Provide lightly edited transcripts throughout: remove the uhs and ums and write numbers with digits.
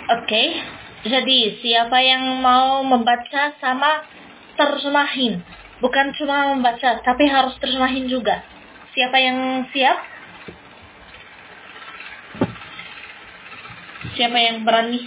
Oke. Jadi siapa yang mau membaca sama terjemahin? Bukan cuma membaca, tapi harus terjemahin juga. Siapa yang siap? Siapa yang berani?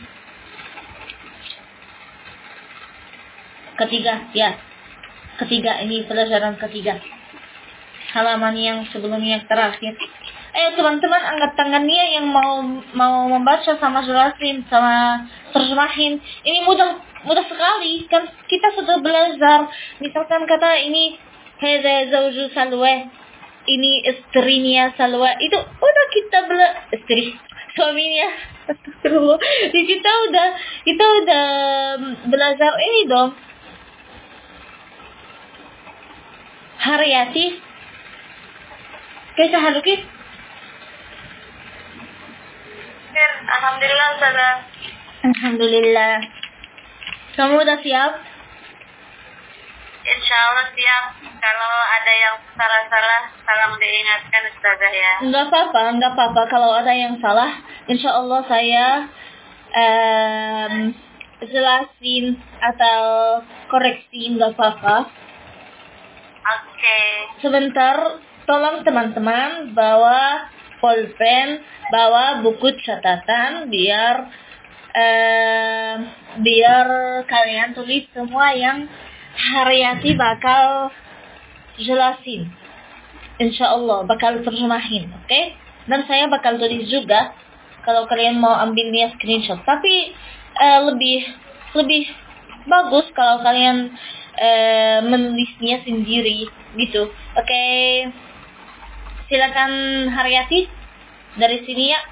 Ketiga, ya. Ketiga, ini pelajaran ketiga. Halaman yang sebelumnya terakhir. Ayo teman-teman angkat tangannya yang mau membaca sama jelasin sama terjemahin. Ini mudah sekali kan, kita sudah belajar. Misalkan kata ini hadza zauju Salwa, ini istrinya Salwa, itu udah kita istri suaminya. Astagfirullah. Kita udah belajar ini dong. Haryati, kayak haluki. Alhamdulillah Ustazah. Alhamdulillah. Kamu udah siap? Insya Allah siap. Kalau ada yang salah-salah, salam diingatkan Ustazah ya. Enggak apa-apa. Kalau ada yang salah, insya Allah saya jelasin atau koreksi, enggak apa-apa. Oke. Sebentar, tolong teman-teman bawa pulpen, bawa buku catatan biar kalian tulis semua yang Haryati bakal jelasin. Insya Allah bakal terjemahin, oke? Dan saya bakal tulis juga kalau kalian mau ambilnya screenshot. Tapi lebih bagus kalau kalian menulisnya sendiri gitu. Oke. Silakan Haryati dari sini ya.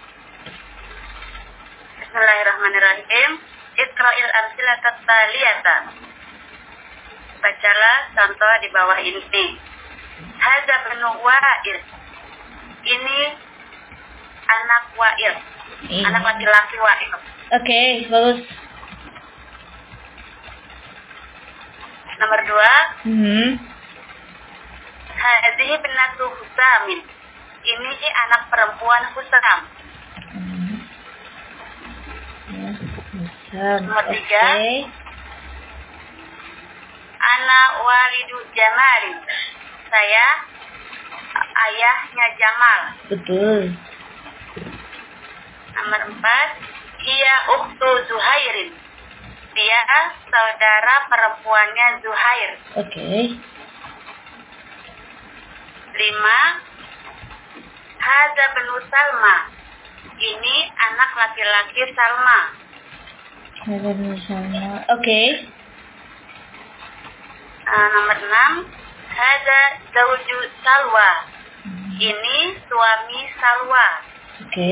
Bismillahirrahmanirrahim. Iqra'il amsilatat taliyata. Bacalah contoh di bawah ini. Hadza bnu Wa'il. Ini anak Wa'il. Anak laki-laki Wa'il. Oke, bagus. Nomor 2. Hadhihi binatu Husamin. Ini anak perempuan Husam. Nomor 3. Okay. Ana walidu Jamali. Saya ayahnya Jamal. Betul. Nomor 4. Ia ukhtu Zuhairin. Dia saudara perempuannya Zuhair. Oke. 5. Hadza bnu Salma. Ini anak laki-laki Salma. Oke. Nomor 6. Hadza zauju Salwa. Ini suami Salwa. Oke.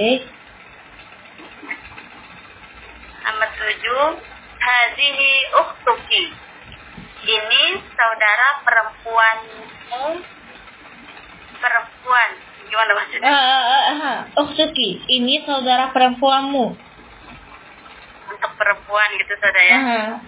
Nomor 7. Hazihi ukhtuki. Ini saudara perempuanmu. Perempuan. Gimana maksudnya? Ukhtuki. Ini saudara perempuanmu. Untuk perempuan gitu saudara ya.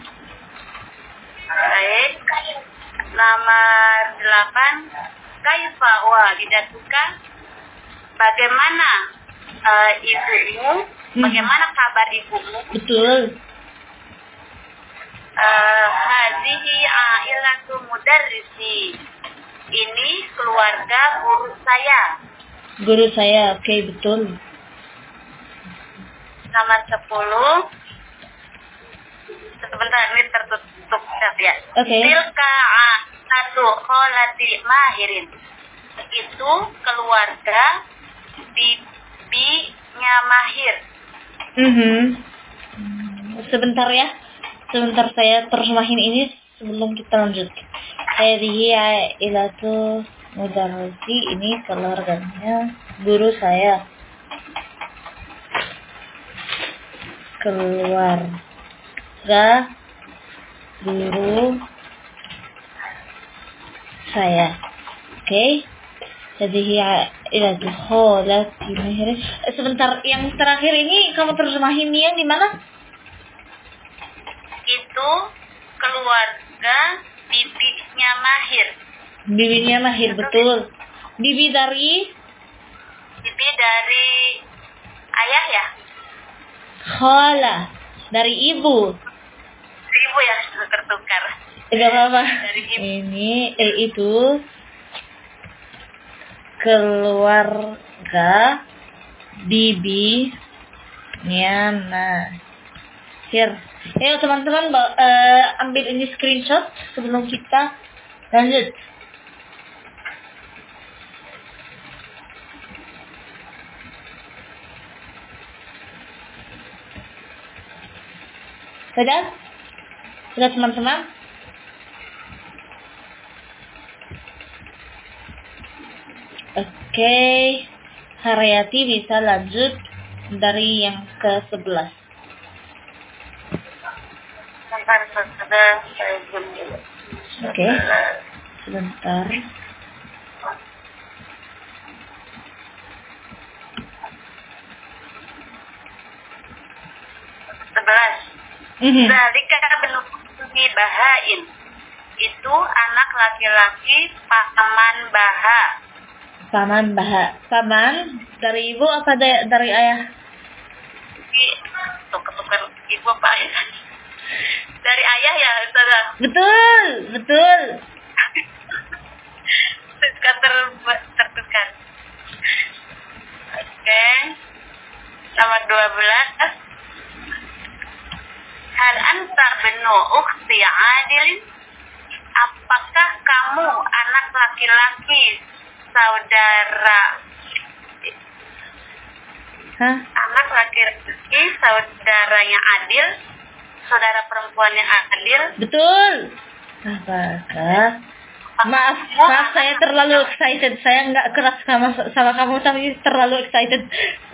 Baik. Nomor 8. Kaifa walidatuka. Bagaimana ibumu? Bagaimana kabar ibumu? Betul. Hazihi ailatu mudarrisi. Ini keluarga guru saya. Guru saya, oke, betul. Nomor 10. Sebentar, ini tertutup ya. Oke. Tilka satu kholati Mahirin. Itu keluarga bibinya Mahir. Sebentar ya. Sebentar saya terjemahin ini sebelum kita lanjut. Hadhihi ailatu mudarrisi. Ini keluarganya guru saya. Keluarga guru saya. Oke. Hadhihi ailatu kholati Mahir. Sebentar, yang terakhir ini kamu terjemahin yang di mana? Itu keluarga bibinya Mahir. Bibinya Mahir, betul. Bibi dari ayah ya? Khala dari ibu. Si ibu yang tertukar. Tidak apa-apa. Dari ibu. Ini itu keluarga bibi Niana. Here. Ayo teman-teman ambil ini screenshot sebelum kita lanjut. Sudah? Sudah teman-teman? Oke. Haryati bisa lanjut dari yang ke-11. Sebentar, sudah saya zoom dulu. Oke. Sebentar. Zalika benuki bahain. Itu anak laki-laki paman baha. Paman baha. Paman dari ibu apa dari ayah? Tukar ibu apa ayah? Dari ayah ya, saudara. Betul, betul. Tertukar. Oke. Nomor 12. Hal anta benu ukhti adilin? Apakah kamu anak laki-laki saudara? Hah? Anak laki-laki saudaranya Adil? Saudara perempuan yang Adil? Betul. Apakah? Maaf, saya terlalu excited. Saya nggak keras sama kamu, tapi terlalu excited.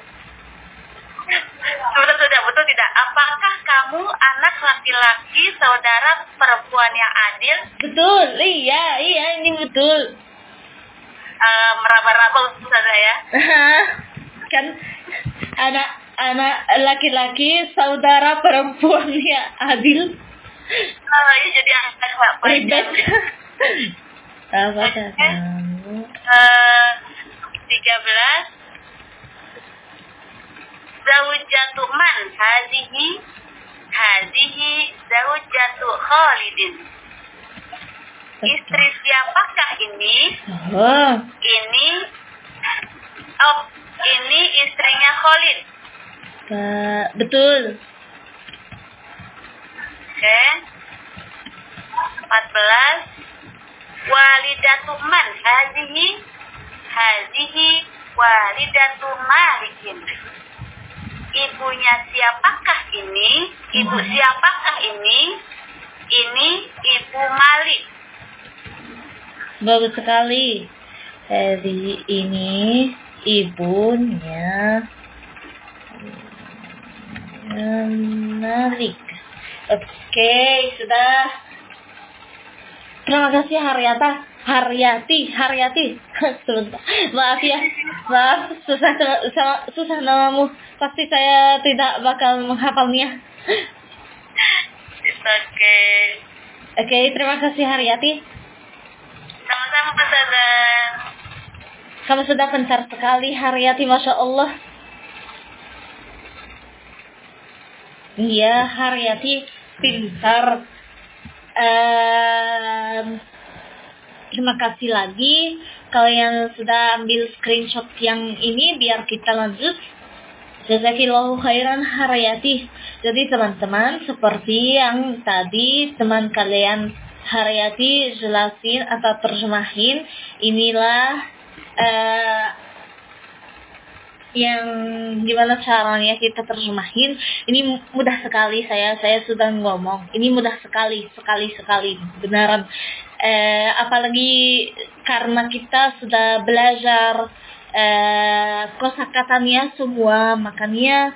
Betul tidak? Apakah kamu anak laki-laki saudara perempuan yang Adil? Betul, iya, ini betul. Meraba-raba Ustaz ya. Kan anak laki-laki saudara perempuan yang Adil. Oh, iya jadi anak Ribet. Apa kamu? 13. Zaujatu man hazihi zaujatu Khalidin. Istri siapakah ini? Ini istrinya Khalid. Betul. Oke. 14. Walidatu man hazihi walidatu Malikin. Ibunya siapakah ini? Ibu siapakah ini? Ini ibu Malik. Bagus sekali. Jadi ini ibunya Malik. Oke, sudah. Terima kasih Haryati. Sebentar. Maaf ya. Maaf, susah namamu. Pasti saya tidak bakal menghafalnya. Oke, terima kasih Haryati. Sama-sama Ustazah. Kamu sudah pintar sekali Haryati, Masya Allah. Iya, Haryati pintar. Terima kasih lagi kalian sudah ambil screenshot yang ini biar kita lanjut. Jazakillahu khairan Haryati. Jadi teman-teman, seperti yang tadi teman kalian Haryati jelasin atau terjemahin, inilah yang gimana caranya kita terjemahin. Ini mudah sekali, saya sudah ngomong. Ini mudah sekali beneran. Apalagi karena kita sudah belajar kosakatanya semua, makanya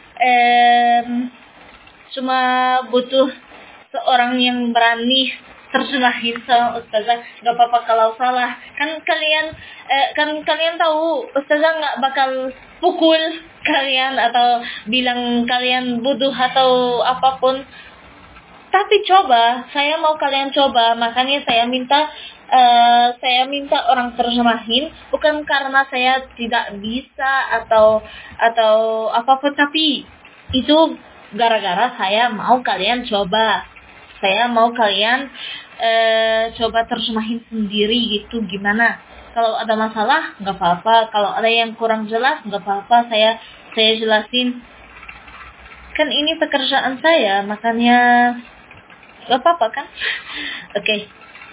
cuma butuh seorang yang berani terjemahin sama Ustazah. Gak apa-apa kalau salah. Kan kalian tahu Ustazah gak bakal pukul kalian atau bilang kalian bodoh atau apapun. Tapi coba, saya mau kalian coba. Makanya saya minta orang terjemahin, bukan karena saya tidak bisa atau apapun, tapi Itu gara-gara saya mau kalian coba. Saya mau kalian coba terjemahin sendiri gitu gimana. Kalau ada masalah nggak apa-apa. Kalau ada yang kurang jelas nggak apa-apa. Saya jelasin. Kan ini pekerjaan saya, makanya nggak apa-apa kan? Oke.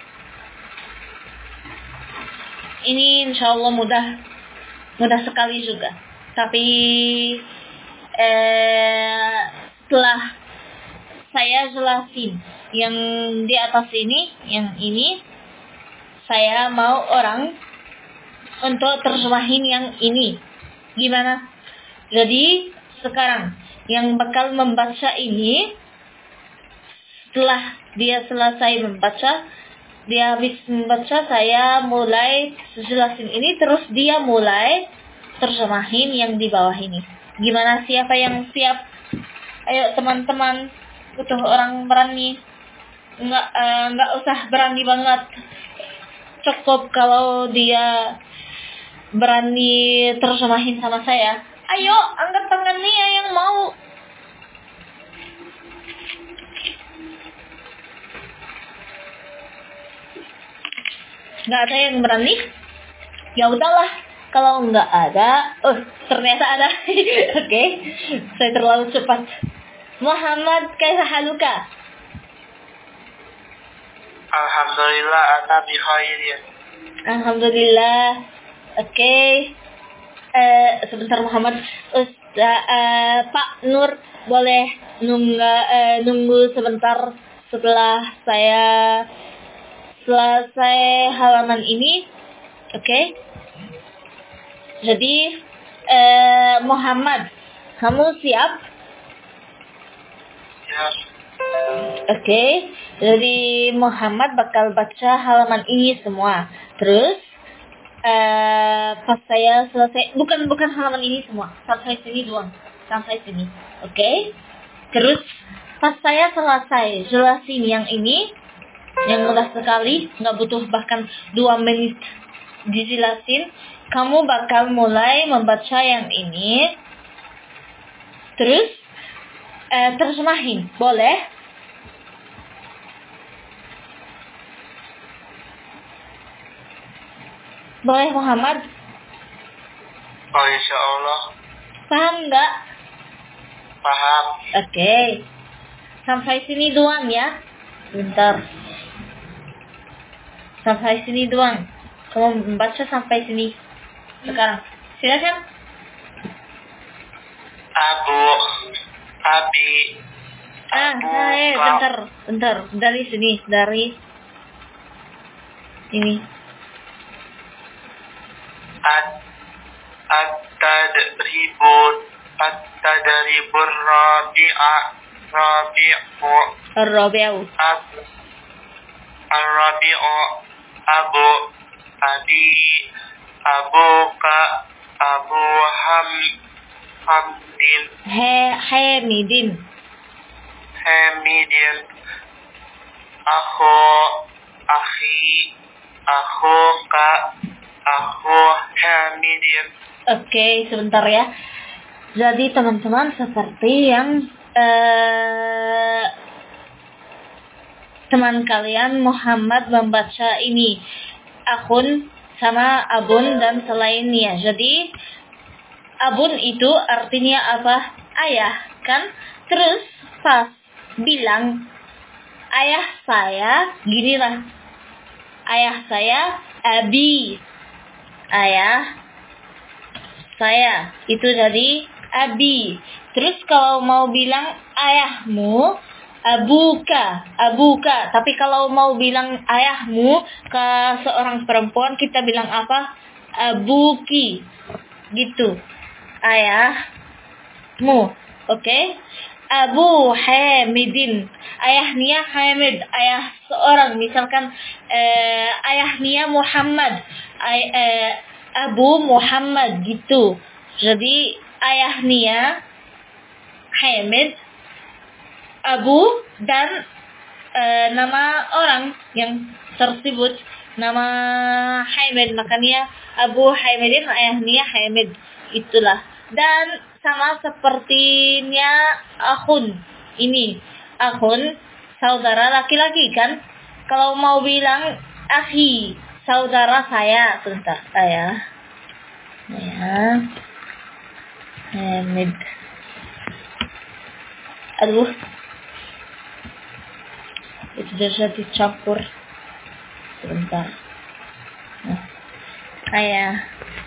Ini insya Allah mudah sekali juga. Tapi setelah saya jelasin yang di atas ini, yang ini, saya mau orang untuk terjemahin yang ini. Gimana? Jadi sekarang yang bakal membaca ini, setelah dia selesai membaca, dia habis membaca, saya mulai jelasin ini, terus dia mulai terjemahin yang di bawah ini. Gimana, siapa yang siap? Ayo teman-teman, butuh orang berani. Nggak usah berani banget. Cukup kalau dia berani terjemahin sama saya. Ayo, angkat tangan nih yang mau. Nggak ada yang berani? Ya udahlah. Kalau nggak ada, ternyata ada. Oke, saya terlalu cepat. Muhammad, kaifa haluka? Alhamdulillah, ana bi khairin. Alhamdulillah. Oke. Sebentar Muhammad. Pak Nur, boleh nunggu sebentar setelah saya selesai halaman ini. Oke. Jadi Muhammad, kamu siap? Siap. Oke. Jadi Muhammad bakal baca halaman ini semua. Terus pas saya selesai, bukan halaman ini semua, sampai sini doang, sampai sini. Oke. Terus pas saya selesai jelasin yang ini, yang mudah sekali, nggak butuh bahkan 2 menit dijelasin, kamu bakal mulai membaca yang ini. Terus terjemahin, boleh? Boleh Muhammad? Oh, insya Allah. Paham nggak? Paham. Oke. Sampai sini doang ya. Bentar. Sampai sini doang. Kamu membaca sampai sini. Sekarang. Silakan. Abi. Bentar. Dari sini. Dari ini. At-tadribur Ar-Rabi'u. Abuka Abu Hamdin Hamidin. Akhuka Akhu Hamidin. Oke, sebentar ya. Jadi teman-teman, seperti yang teman kalian Muhammad membaca ini, akhun sama abun dan selainnya. Jadi abun itu artinya apa? Ayah, kan? Terus pas bilang ayah saya, ginilah. Ayah saya abi. Ayah saya itu jadi abi. Terus kalau mau bilang ayahmu, abuka. Tapi kalau mau bilang ayahmu ke seorang perempuan, kita bilang apa? Abuki. Gitu. Ayahmu. Oke? Abu Hamidin. Ayahnya Hamid. Ayah seorang. Misalkan ayahnya Muhammad. Abu Muhammad gitu. Jadi ayahnya Hamid, Abu, dan nama orang yang tersebut nama Hamid, makanya Abu Hamidin, ayahnya Hamid, itulah. Dan sama sepertinya akhun. Ini akhun, saudara laki-laki kan? Kalau mau bilang akhi, saudara saya, sebentar, saya. Hamid. Aduh. Itu sudah dicampur. Sebentar. Saya.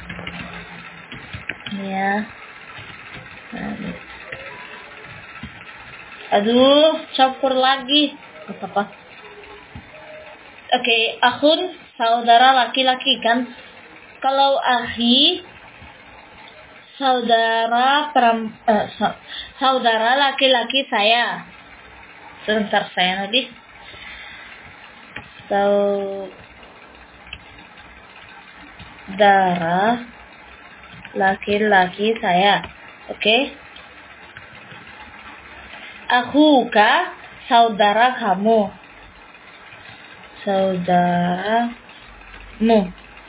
Ya. Aduh, campur lagi. Apa? Oke, akhun, saudara laki-laki kan? Kalau akhi, saudara laki-laki saya. Sebentar saya nanti. Saudara laki-laki saya. Oke. Akhuka, saudara kamu. Saudaramu.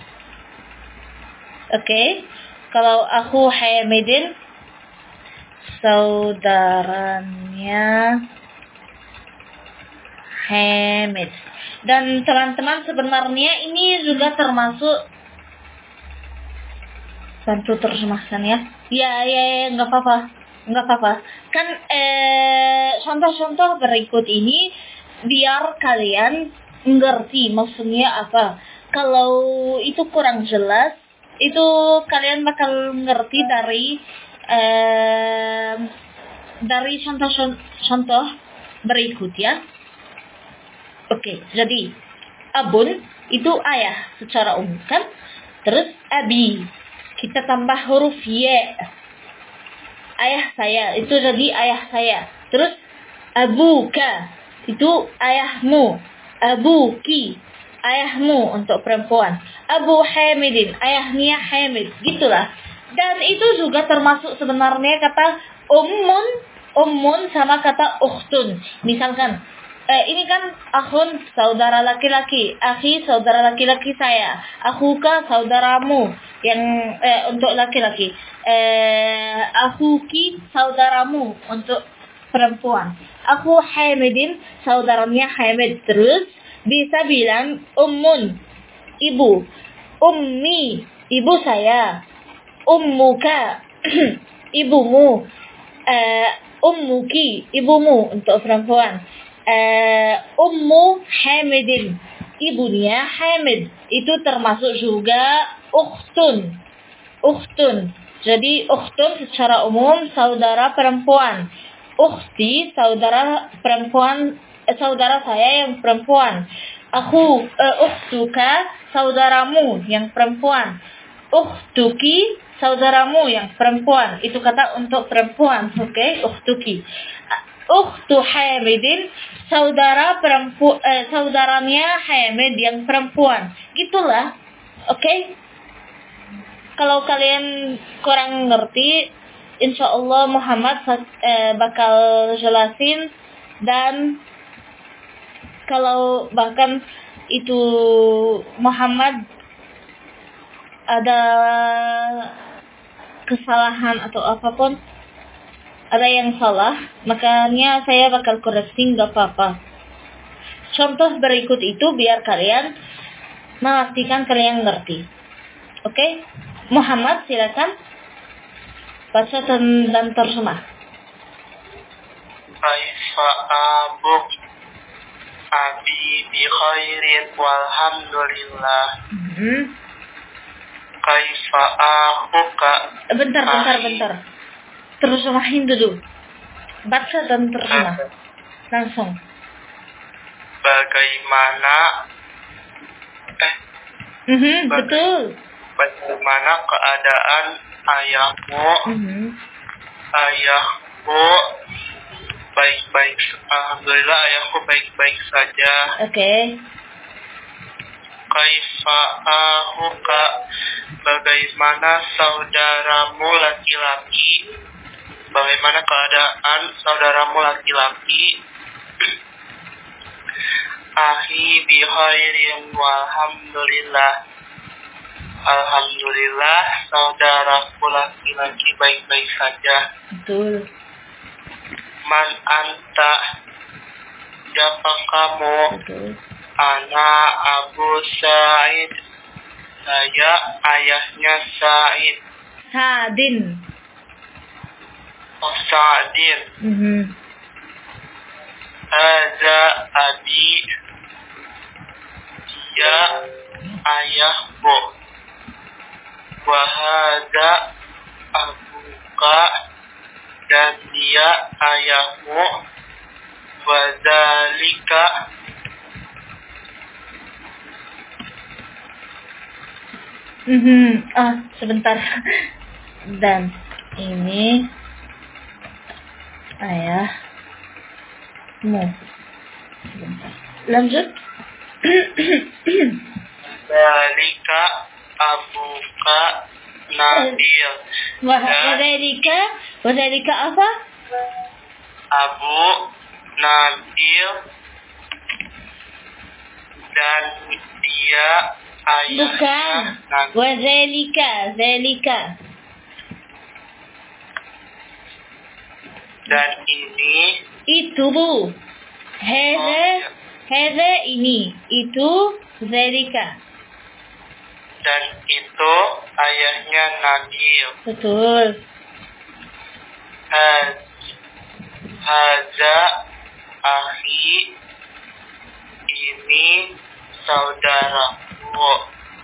Oke. Kalau aku Hamidin, saudaranya Hamid. Dan teman-teman, sebenarnya ini juga termasuk, bantu terjemahkan ya. Ya, nggak apa-apa. Kan contoh-contoh berikut ini biar kalian ngerti maksudnya apa. Kalau itu kurang jelas, itu kalian bakal ngerti dari contoh-contoh berikut ya. Oke, jadi abun itu ayah secara umum kan. Terus abi, kita tambah huruf ye. Ayah saya, itu jadi ayah saya. Terus abuka, itu ayahmu. Abuki, ayahmu untuk perempuan. Abu Hamidin, ayahnya Hamid, gitulah. Dan itu juga termasuk sebenarnya kata ummun sama kata ukhtun. Misalkan ini kan akhun, saudara laki-laki. Akhi, saudara laki-laki saya. Akhuka, saudaramu yang untuk laki-laki. Akhuki, saudaramu untuk perempuan. Aku Hamidin, saudaranya Hamid. Terus bisa bilang ummun, ibu. Ummi, ibu saya. Ummuka, ibumu. Ummuki, ibumu untuk perempuan. Ummu Hamidin, ibunya Hamid. Itu termasuk juga ukhtun. Jadi ukhtun secara umum saudara perempuan. Ukhti, saudara perempuan, saudara saya yang perempuan. Ukhtuka, saudaramu yang perempuan. Ukhtuki, saudaramu yang perempuan. Itu kata untuk perempuan, oke? Ukhtuki. Ukhtu Hamidin, saudaranya Hamid yang perempuan. Gitulah. Oke? Kalau kalian kurang ngerti, insyaallah Muhammad bakal jelasin. Dan kalau bahkan itu Muhammad ada kesalahan atau apapun, ada yang salah, makanya saya bakal koreksi, nggak apa-apa. Contoh berikut itu biar kalian memastikan kalian ngerti. Oke? Muhammad, silakan baca dan terjemah. Kaifa abuk abi bi khairin walhamdulillah. Kaifa akhuka. Bentar. Terjemahin dulu. Baca dan terjemah. Langsung. Bagaimana betul. Bagaimana keadaan ayahmu? Ayahku baik-baik. Alhamdulillah ayahku baik-baik saja. Oke. Kaifa akhuka, bagaimana saudaramu laki-laki? Bagaimana keadaan saudaramu laki-laki? Ahi bi khairin walhamdulillah. Alhamdulillah, saudaraku laki-laki baik-baik saja. Betul. Man anta, siapa kamu? Betul. Ana Abu Sa'id, saya ayahnya Sa'id. Sa'din. Oh, Sa'din. Hadza abi, dia ayahku. Wahada abuka, dan dia ayahmu. Wadzalika, Sebentar. Dan ini ayahmu. Sebentar. Lanjut. Wadzalika abuka Nabil. Wadzalika apa? Abu Nabil, dan dia ayahnya Bukan. Nabil. Zalika. Dan ini Itu, Bu. Hadza ini. Itu zalika. Dan itu ayahnya Nabil. Betul. Hadza akhi, ini saudaraku.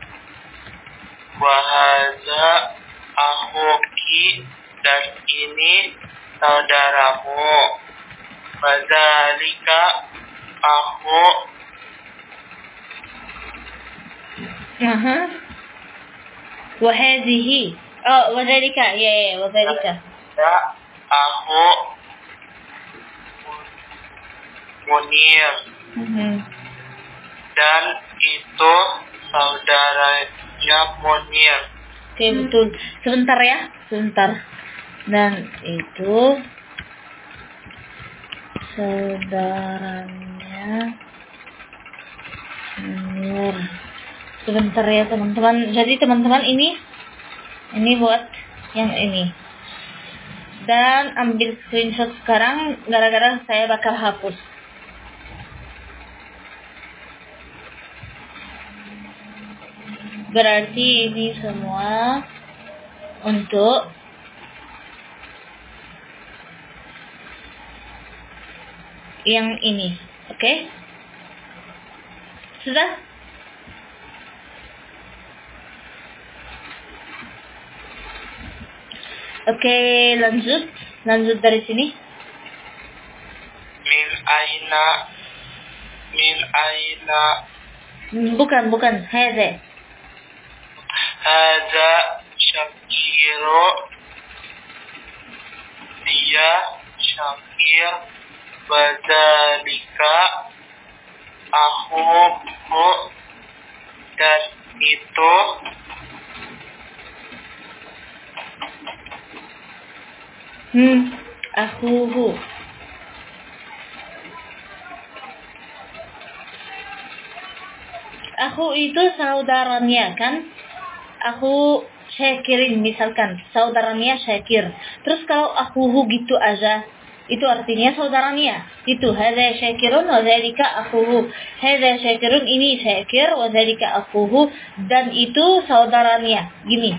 Wahadza akhuki, dan ini saudaramu. Wadzalika akhu, Wahadhihi. Wadzalika. Ya, wadzalika. ya akhu Munir, dan itu saudaranya Munir. Oke, betul. Sebentar ya. Dan itu saudaranya Munir. Sebentar ya, teman-teman. Jadi teman-teman ini buat yang ini. Dan ambil screenshot sekarang, gara-gara saya bakal hapus. Berarti ini semua untuk yang ini. Oke? Sudah? Oke, lanjut dari sini. Min aina, Bukan, hadza. hadza Syakiru, dia Syakir. Wadzalika akhuku, dan itu Akhuhu. Akhu itu saudaranya kan? Akhu Syakirin misalkan, saudaranya Syakir. Terus kalau akhuhu gitu aja, itu artinya saudaranya. Itu hadza Syakirun wa dzalika akhuhu. Hadza Syakirun, ini Syakir, wa dzalika akhuhu, dan itu saudaranya. Gini.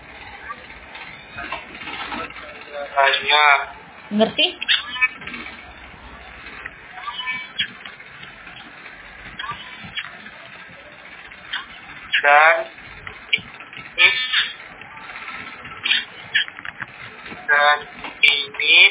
hanya Ngerti? dan ini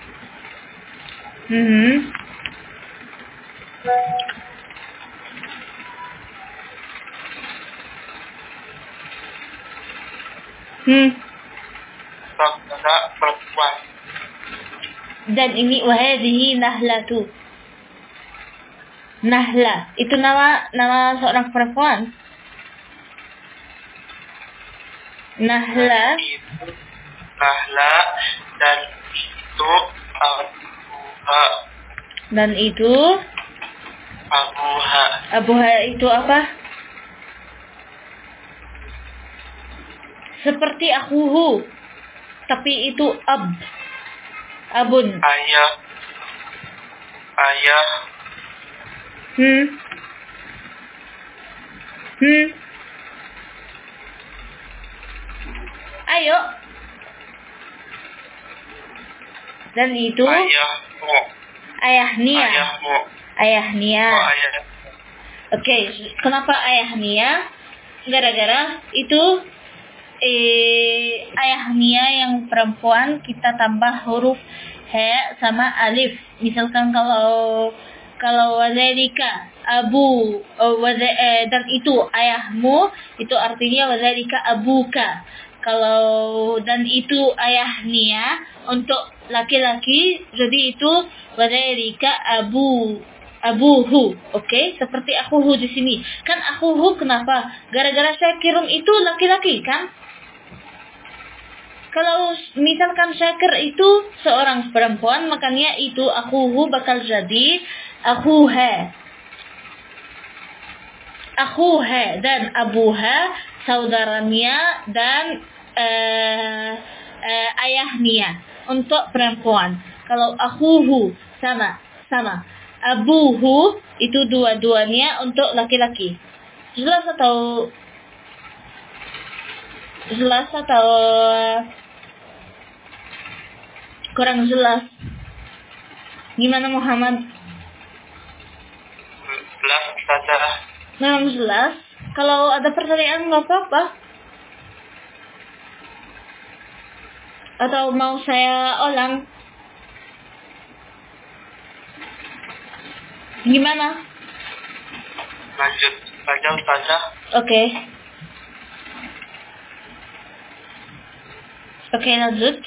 saudara perempuan. Dan ini wahadhihi nahlatu. Nahla itu nama seorang perempuan. Nahla, dan itu abuha. dan itu Abuha abuha itu apa? Seperti akhuhu. Tapi itu abun. Ayah. Ayo. Dan itu Ayahmu. ayahnia. Ayahmu. Ayahnia. Oh, ayah. Oke, kenapa ayahnia? Gara-gara itu ayahnia yang perempuan kita tambah huruf he sama alif. Misalkan kalau wadzalika abu dan itu ayahmu, itu artinya wadzalika abuka. Kalau dan itu ayahnia untuk laki-laki, jadi itu wadzalika abuhu. Oke, seperti akhuhu di sini. Kan akhuhu kenapa? Gara-gara Syakirun itu laki-laki kan? Kalau misalkan Syakir itu seorang perempuan, makanya itu akhuhu bakal jadi akhuha. Akhuha dan abuha saudaranya dan ayahnya untuk perempuan. Kalau akhuhu sama abuhu itu dua-duanya untuk laki-laki. Jelas atau kurang jelas? Gimana Muhammad? Jelas saja. Memang jelas. Kalau ada pertanyaan nggak apa-apa. Atau mau saya ulang? Gimana? Lanjut saja Ustazah. Oke. Oke, lanjut.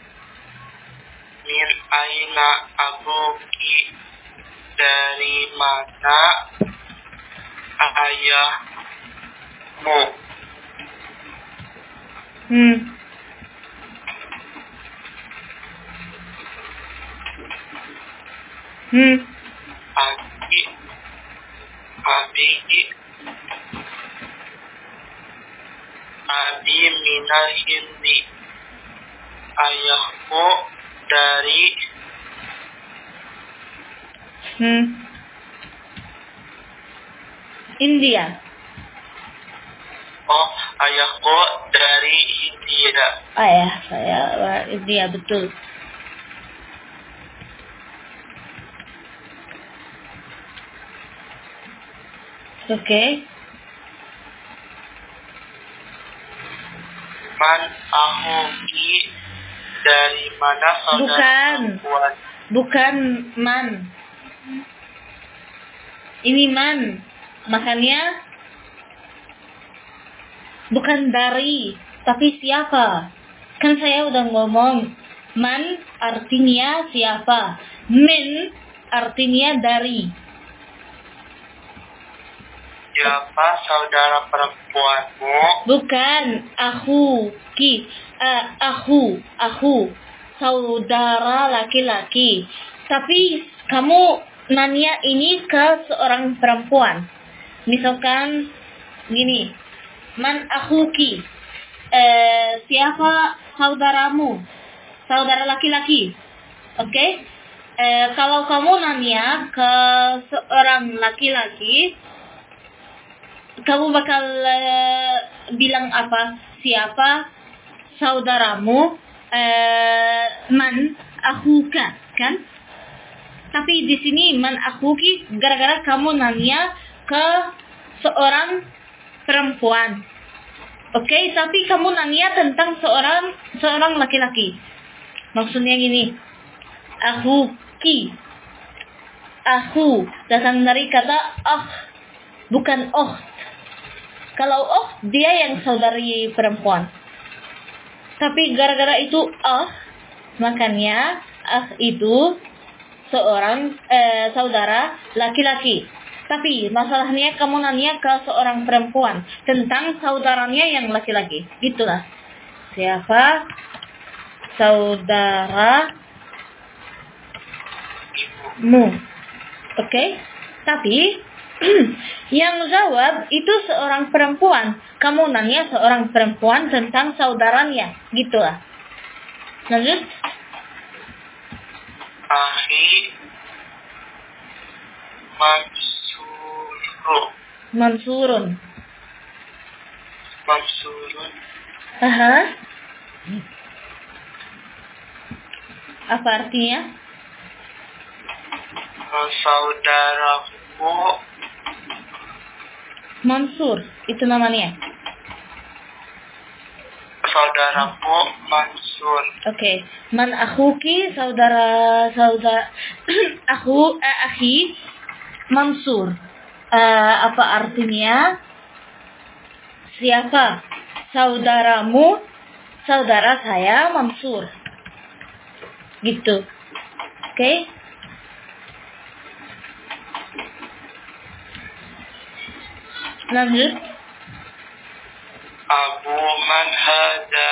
Min aina abuki, dari mana ayahmu? Abi minal hindi. Ayahku dari India. Oh, ayahku dari India. Ayah saya India, betul. Oke. Man ahuki, dari mana saudara perempuan? Bukan man. Ini man. Makanya bukan dari, tapi siapa? Kan saya udah ngomong, man artinya siapa, min artinya dari. Siapa saudara perempuanmu? Bukan aku saudara laki-laki. Tapi kamu nanya ini ke seorang perempuan. Misalkan gini, man akhuki, siapa saudaramu? Saudara laki-laki. Oke? Kalau kamu nanya ke seorang laki-laki, kamu bakal bilang apa? Siapa saudaramu? Man akhuka, kan? Tapi di sini man akhuki gara-gara kamu nanya ke seorang perempuan. Oke, tapi kamu nanya tentang seorang laki-laki. Maksudnya gini, akhuki. Aku datang dari kata bukan Kalau dia yang saudari perempuan. Tapi gara-gara itu makanya itu seorang saudara laki-laki. Tapi masalahnya kamu nanya ke seorang perempuan tentang saudaranya yang laki-laki. Gitulah. Siapa saudaramu? Oke? Tapi Yang jawab itu seorang perempuan. Kamu nanya seorang perempuan tentang saudaranya, gitulah. Lanjut. Akhi Mansurun. Aha. Apa artinya? Saudaraku Mansur, itu namanya. Saudaraku Mansur. Oke. Man akhuki, saudara akhi Mansur. Apa artinya? Siapa saudaramu? Saudara saya Mansur. Gitu. Oke? Lanjut. Abu man hada.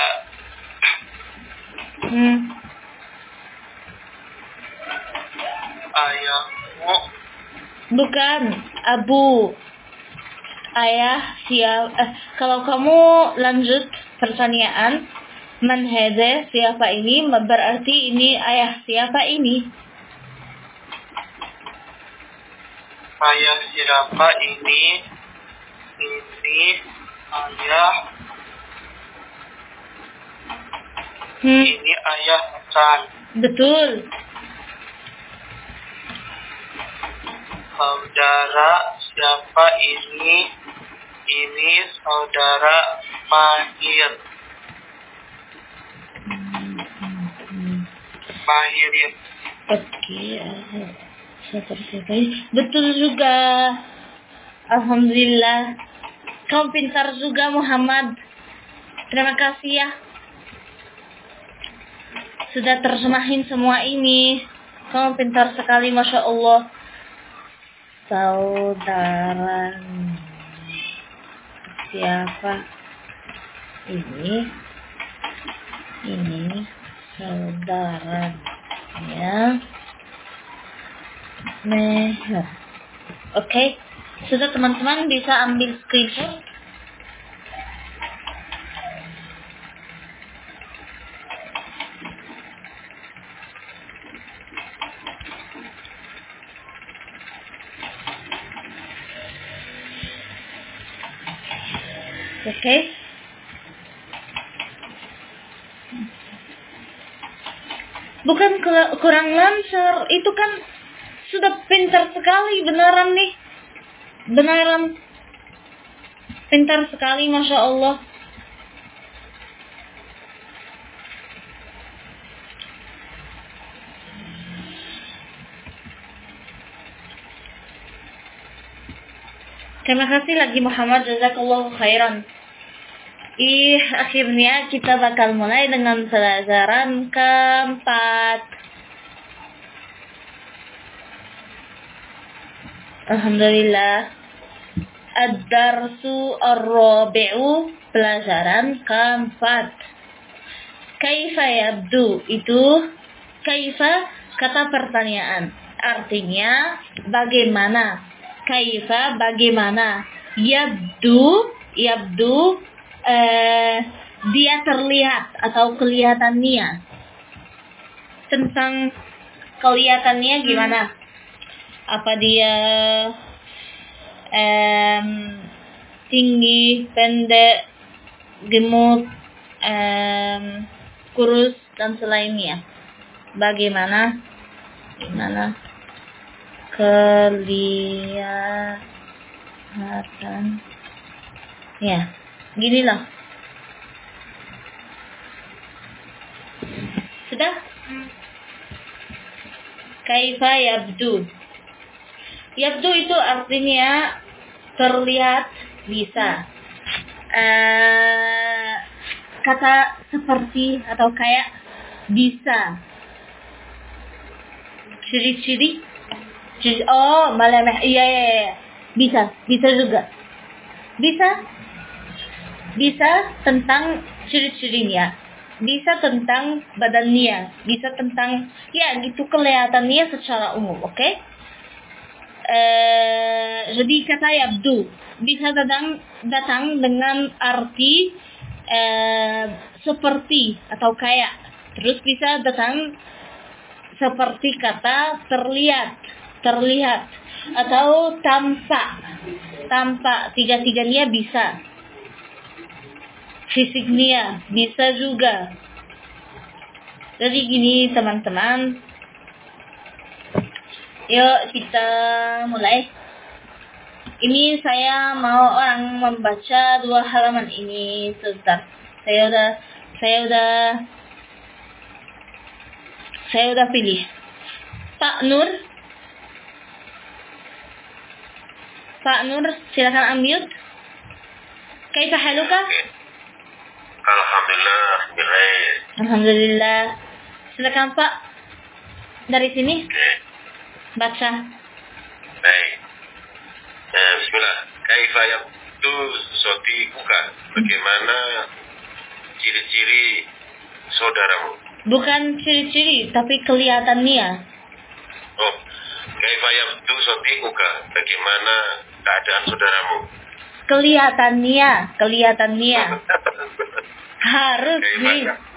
Ayahmu. Bukan. Abu. Ayah siapa? Kalau kamu lanjut pertanyaan, man hada, siapa ini? Berarti ini ayah siapa ini? Ayah siapa ini? Ini ayah. Ini ayah Hasan. Betul. Saudara siapa ini? Ini saudara Mahirin. Oke. Betul juga. Alhamdulillah. Kamu pintar juga Muhammad. Terima kasih ya. Sudah terjemahin semua ini. Kamu pintar sekali, Masya Allah. Saudara siapa ini saudaranya Meher. Oke. Sudah teman-teman bisa ambil screenshot. Oke. Bukan kurang lancar, itu kan sudah pintar sekali, beneran nih. Beneran pintar sekali, Masya Allah. Terima kasih lagi Muhammad, jazakallahu khairan. Akhirnya kita bakal mulai dengan pelajaran keempat. Alhamdulillah. Ad-darsu ar-rabi'u, pelajaran keempat. Kaifa yabdu, itu kaifa kata pertanyaan. Artinya bagaimana. Kaifa bagaimana. Yabdu dia terlihat atau kelihatannya. Tentang kelihatannya gimana? Apa dia tinggi, pendek, gemuk, kurus dan selainnya. Bagaimana kelihatan ya, gini loh. Sudah? Kaifa yabdu. Yabdu itu artinya terlihat, bisa. Kata seperti atau kayak, bisa. Ciri-ciri. Oh, malamah. Iya. Bisa juga. Bisa tentang ciri-cirinya. Bisa tentang badannya. Bisa tentang, ya gitu kelihatannya secara umum, oke? Jadi kata yabdu bisa datang dengan arti seperti atau kayak. Terus bisa datang seperti kata terlihat atau tampak. Tiga-tiganya bisa. Fisiknya bisa juga. Jadi gini teman-teman. Yuk kita mulai. Ini saya mau orang membaca 2 halaman ini sebentar. Saya udah pilih. Pak Nur, silakan unmute. Kaifa haluka? Alhamdulillah, baik. Alhamdulillah. Silakan Pak. Dari sini. Oke. Baca. Baik. Bismillah. Kaifa yabdu sadiquka? Bagaimana ciri-ciri saudaramu? Bukan ciri-ciri, tapi kelihatannya. Oh, kaifa yabdu sadiquka? Bagaimana keadaan saudaramu? Kelihatannya. Harus nih.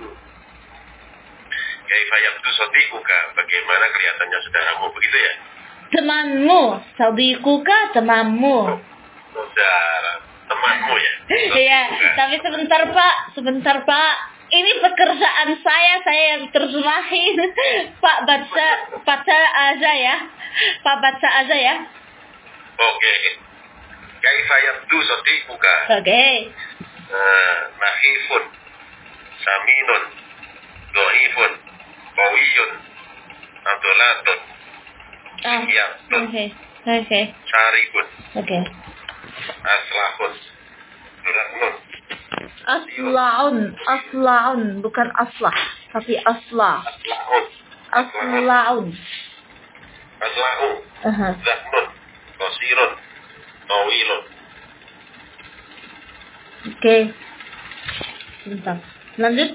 Kaifa yabdu sadiquka? Bagaimana kelihatannya saudaramu? Begitu ya? Temanmu, sadiquka temanmu. Saudara, temanmu ya? Iya, tapi sebentar Pak. Ini pekerjaan saya yang terjemahin. Pak baca aja ya. Pak baca aja ya. Oke. Kaifa yabdu sadiquka? Oke. Nahifun, saminun, doifun, qawiyun, adolatun, siyatun, Oke. syaribun, Oke. aslahun, dulanun, Aslaun, bukan aslah, tapi aslah. Aslaun. zaknun, qasirun, tawilun. Oke. Bentar. Lanjut.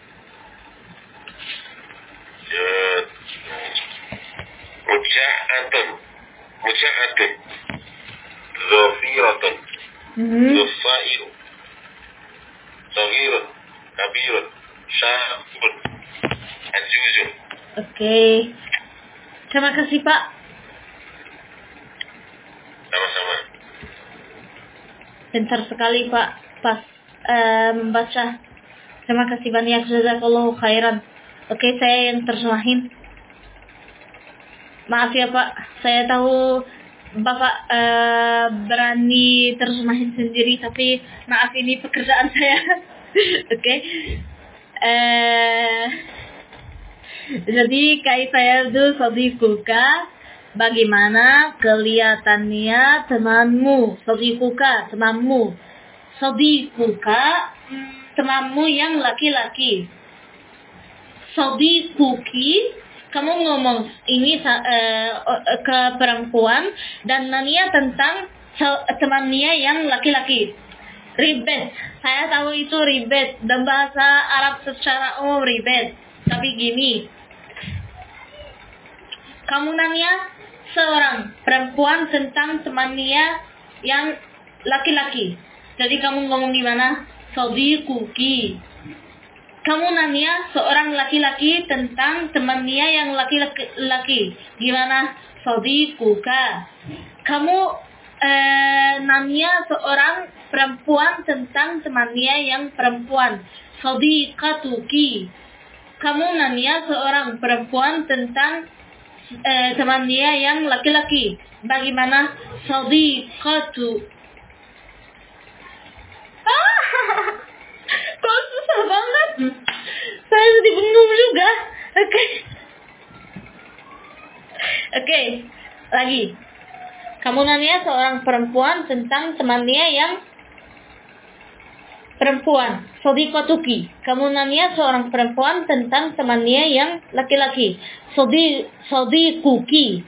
Muja'atun, zofiratun, zufairu, sogirun, kabirun, syabun, ajuzun. Oke. Terima kasih Pak. Sama-sama. Pintar sekali Pak pas membaca. Terima kasih banyak, jazakallahu khairan. Oke, saya yang terjemahin. Maaf ya Pak, saya tahu Bapak berani terjemahin sendiri, tapi maaf ini pekerjaan saya. Oke. Jadi kaifa yabdu sadiquka? Bagaimana kelihatannya temanmu? Sadiquka, temanmu. Sadiquka, temanmu yang laki-laki. Sadiquki, kamu ngomong ini ke perempuan dan nanya tentang temannya yang laki-laki. Ribet, saya tahu itu ribet dan bahasa Arab secara umum ribet. Tapi gini, kamu nanya seorang perempuan tentang temannya yang laki-laki. Jadi kamu ngomong gimana? Sadiquki. Kamu nanya seorang laki-laki tentang temannya yang laki-laki. Gimana? Sadiquka. Kamu nanya seorang perempuan tentang temannya yang perempuan. Sadiqatuki. Kamu nanya seorang perempuan tentang temannya yang laki-laki. Bagaimana? Sadiqatu. Kok susah banget? Saya jadi bingung juga. Oke. Lagi. Kamu nanya seorang perempuan tentang temannya yang perempuan. Sadiqatuki. Kamu nanya seorang perempuan tentang temannya yang laki-laki. Sadiquki.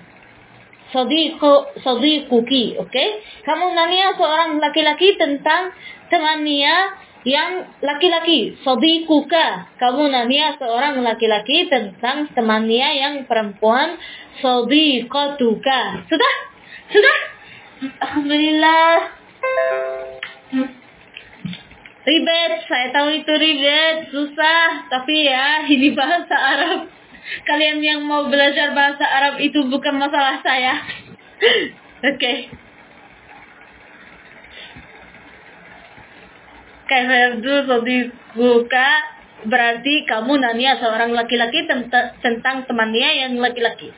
Sadiquki. Oke? Kamu nanya seorang laki-laki tentang temannya yang laki-laki. Sadiquka. Kamu nanya seorang laki-laki tentang temannya yang perempuan. Sadiqatuka. Sudah? Sudah? Alhamdulillah. Ribet, saya tahu itu ribet, susah. Tapi ya, ini bahasa Arab. Kalian yang mau belajar bahasa Arab itu bukan masalah saya. Oke. Kaifa yabdu sadiquka, berarti kamu nanya seorang laki-laki tentang temannya yang laki-laki.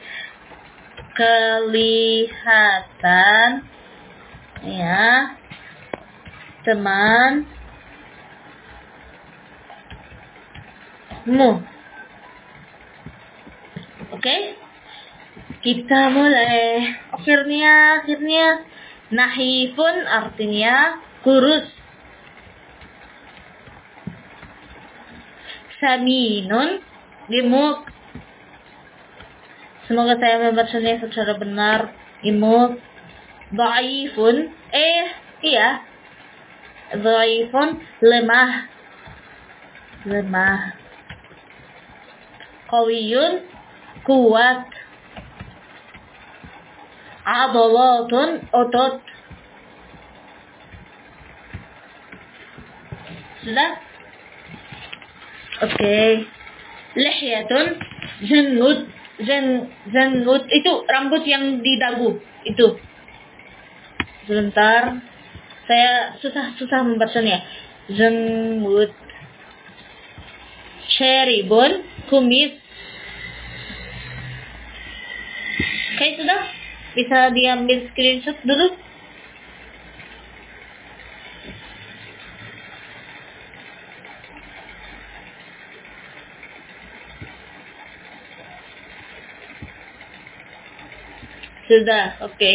Kelihatan ya temanmu. Oke? Kita mulai. Akhirnya nahifun artinya kurus. Saminun gemuk. Semoga saya membacanya secara benar. Gemuk. Dhaifun dhaifun lemah. Qawiyun kuat. Adalatun otot. Sudah? Oke. Lihyatun janggut itu rambut yang di dagu itu. Sebentar, saya susah membacanya. Janggut. Syaribun kumis. Oke, sudah? Bisa diambil screenshot dulu. Sudah, oke.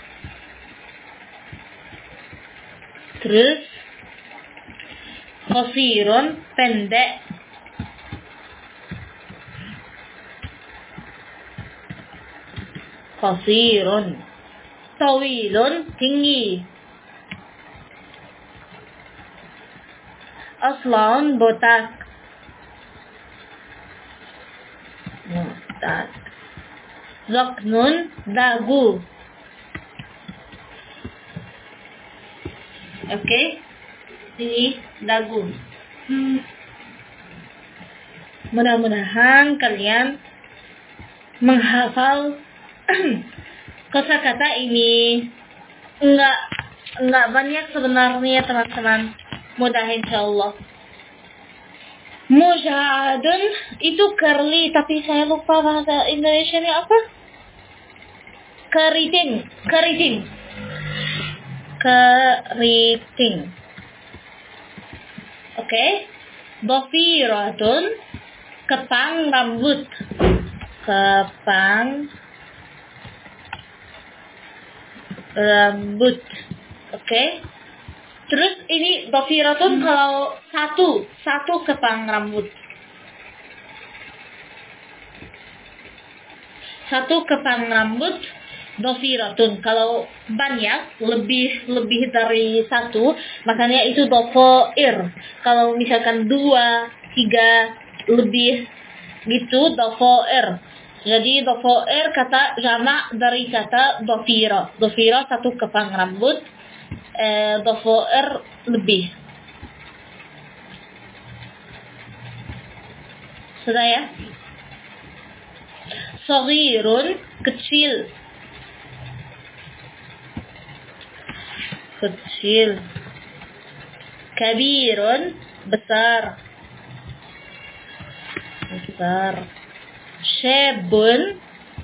Terus qasirun pendek. Qasirun. Tawilun tinggi. Aslaun botak. Zaknun dagu. Oke. Ini dagu. Mudah-mudahan kalian menghafal kosakata ini. Enggak banyak sebenarnya teman-teman. Mudah insyaallah. Mujahadun itu curly, tapi saya lupa bahasa Indonesianya apa? Keriting. Oke. Dhafiratun kepang rambut. Oke. Terus ini dhafiratun kalau satu kepang rambut. Satu kepang rambut dhafiratun. Kalau banyak lebih dari satu, makanya itu dhafair. Kalau misalkan 2, 3 lebih gitu dhafair. Jadi dhafair kata jamak dari kata dhafira. Dhafira satu kepang rambut. Dhafair lebih. Sudah ya? Saghirun kecil. Kabirun besar. Syabun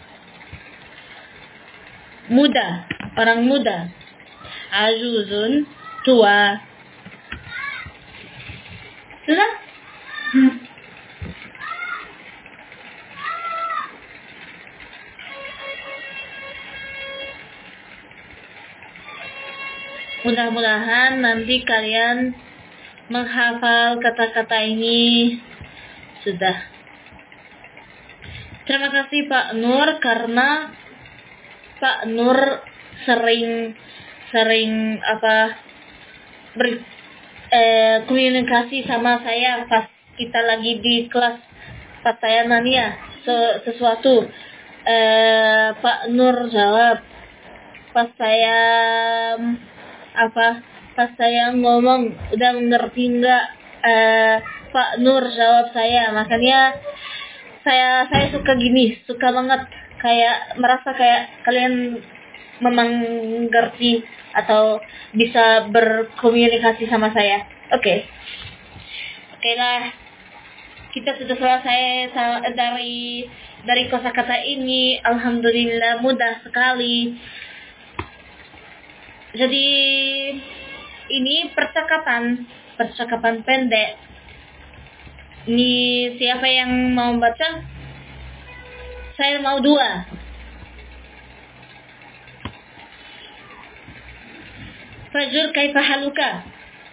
muda, orang muda. Ajuzun tua. Sudah? Mudah-mudahan nanti kalian menghafal kata-kata ini. Sudah. Terima kasih Pak Nur, karena Pak Nur sering komunikasi sama saya pas kita lagi di kelas, pas saya nanya sesuatu. Pak Nur jawab. pas saya pas saya ngomong udah mengerti nggak Pak Nur jawab saya. Makanya saya suka gini, suka banget kayak merasa kayak kalian memang mengerti atau bisa berkomunikasi sama saya. Oke lah, kita sudah selesai dari kosakata ini. Alhamdulillah mudah sekali. Jadi ini percakapan pendek. Ini siapa yang mau baca? Saya mau 2. Fajur kaifa haluka?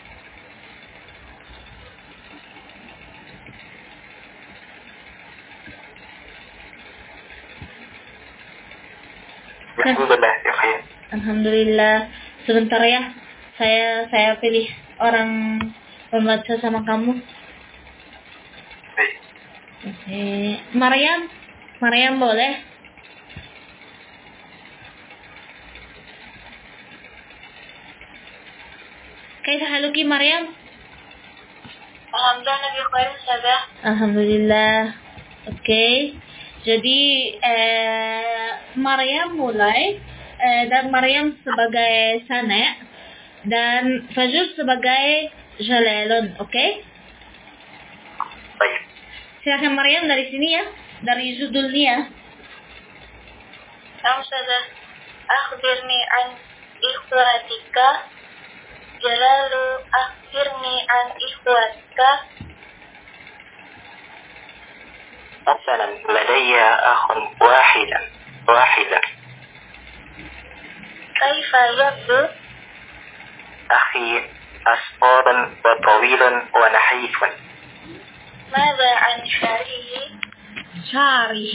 Alhamdulillah ya khair. Alhamdulillah. Sebentar ya. Saya pilih orang membaca sama kamu. Baik. Oke. Maryam boleh? Kaifa haluki Maryam? Alhamdulillah bi khair Ustazah. Alhamdulillah. Oke. Jadi Maryam mulai dan Maryam sebagai Sana dan Fajr sebagai Jalalun. Oke? Baik. Silakan Maryam dari sini ya, dari judulnya. Ustazah, akhbirni an ikhwatika. Jalalu akhbirni an ikhwatika. مثلا لدي أخ واحدة كيف يبدو؟ أخي أصفر وطويل ونحيف. ماذا عن شعره؟ شعره.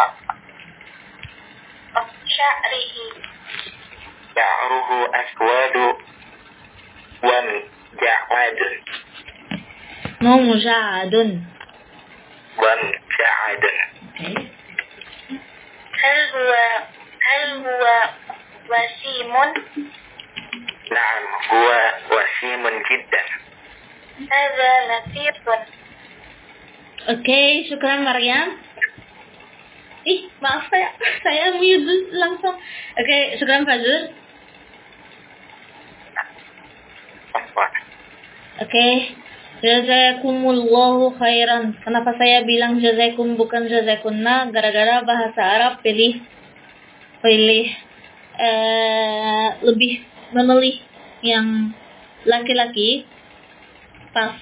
شعره أسود ومجعد. مجعد. هل هو وسيم؟ نعم هو وسيم جدا. هذا لطيف. Oke, syukran Maryam. Maaf saya mute langsung. Oke, syukran Fajr. Oke. Jazakumullahu khairan. Kenapa saya bilang jazakum bukan jazakunna? Gara-gara bahasa Arab pilih lebih memilih yang laki-laki pas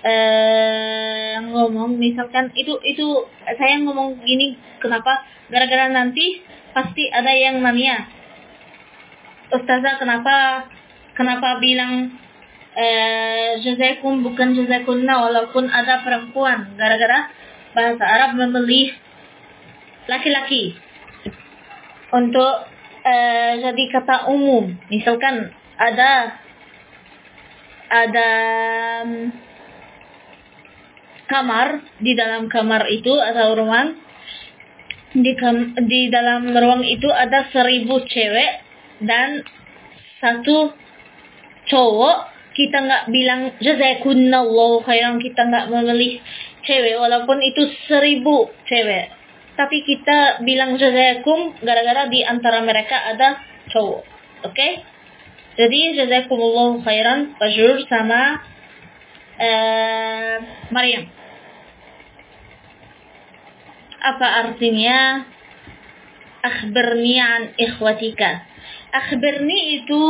ngomong. Misalkan itu saya ngomong gini kenapa? Gara-gara nanti pasti ada yang nanya, Ustazah kenapa bilang jazakum bukan jazakunna walaupun ada perempuan? Gara-gara bahasa Arab memilih laki-laki untuk jadi kata umum. Misalkan ada kamar, di dalam kamar itu atau ruang, di dalam ruang itu ada 1000 cewek dan 1 cowok. Kita nggak bilang jazakunallahu khairan, kita nggak memilih cewek walaupun itu 1000 cewek, tapi kita bilang jazakum gara-gara di antara mereka ada cowok. Oke? Jadi jazakumullahu khairan Fajr sama Maryam. Apa artinya akhbirni an ikhwatika? Akhbirni itu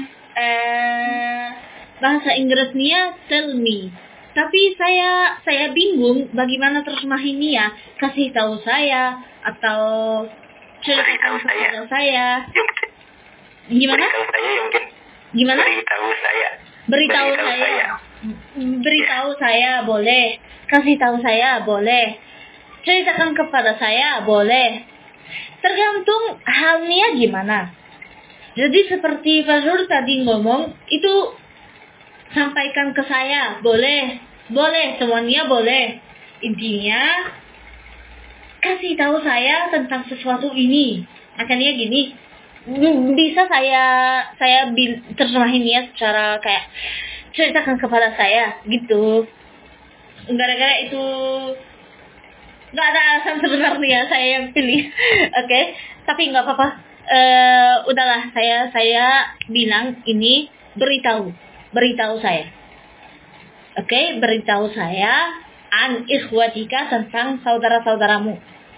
bahasa Inggrisnya tell me. Tapi saya bingung bagaimana terjemahinnya. Kasih tahu saya atau ceritakan kepada saya. Gimana? Beritahu saya mungkin. Gimana? Beritahu saya. Beritahu saya boleh. Kasih tahu saya boleh. Ceritakan kepada saya boleh. Tergantung halnya gimana. Jadi seperti Fajr tadi ngomong, itu sampaikan ke saya boleh, semuanya boleh. Intinya kasih tahu saya tentang sesuatu ini. Makanya gini, bisa saya terjemahin ya secara kayak ceritakan kepada saya gitu. Gara-gara itu nggak ada alasan sebenarnya saya yang pilih. Oke. Tapi nggak apa-apa. Udahlah saya bilang ini beritahu saya. Oke, beritahu saya an ikhwatika tentang saudara-saudaramu.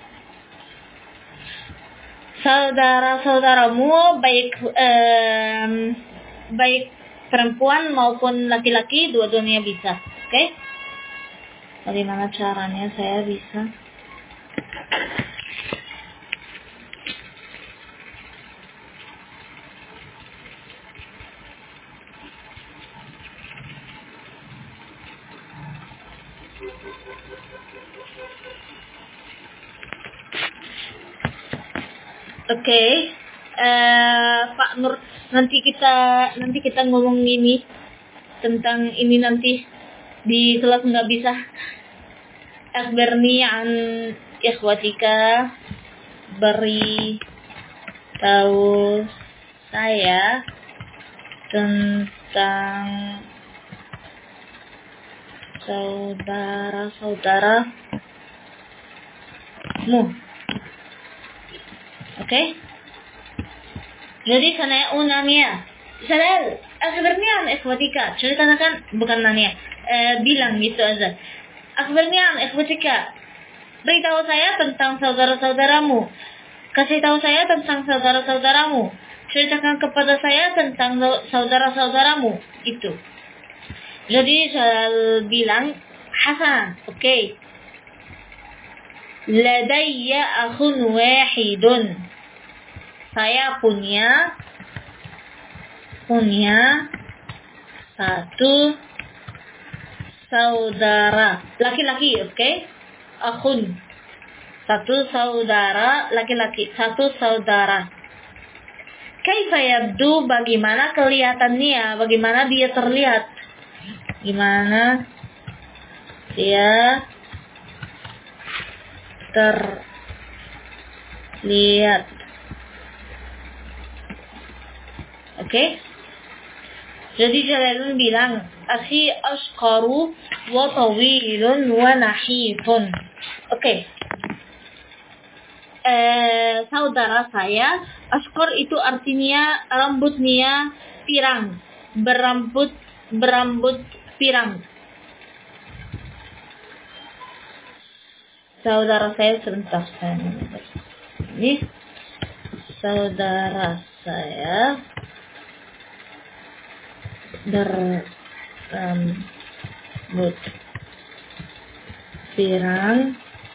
Saudara-saudaramu baik perempuan maupun laki-laki, dua-duanya bisa. Oke? Bagaimana caranya saya bisa? Oke, Pak Nur, nanti kita ngomong ini tentang ini nanti di kelas nggak bisa. Akhbarni an ikhwatika, beri tahu saya tentang saudara-saudaramu. Oke? Jadi saya nanya. Saya akhbarni an ikhwatika. Ceritakan bukan nanya. Bilang gitu aja. Akhbarni an ikhwatika. Beritahu saya tentang saudara-saudaramu. Kasih tahu saya tentang saudara-saudaramu. Ceritakan kepada saya tentang saudara-saudaramu. Itu. Jadi saya bilang Hasan. Oke. Ladayya akhun wahidun. Saya punya satu saudara laki-laki, oke? Akhun. Satu saudara laki-laki, satu saudara. Kaifa yabdu, bagaimana kelihatannya, bagaimana dia terlihat? Gimana dia terlihat? Oke? Jadi Jalalun bilang, akhi ashqaru wa tawilun wa nahifun. Oke. Saudara saya, ashqar itu artinya rambutnya pirang, berambut pirang. Saudara saya sebentar ini saudara saya berambut pirang,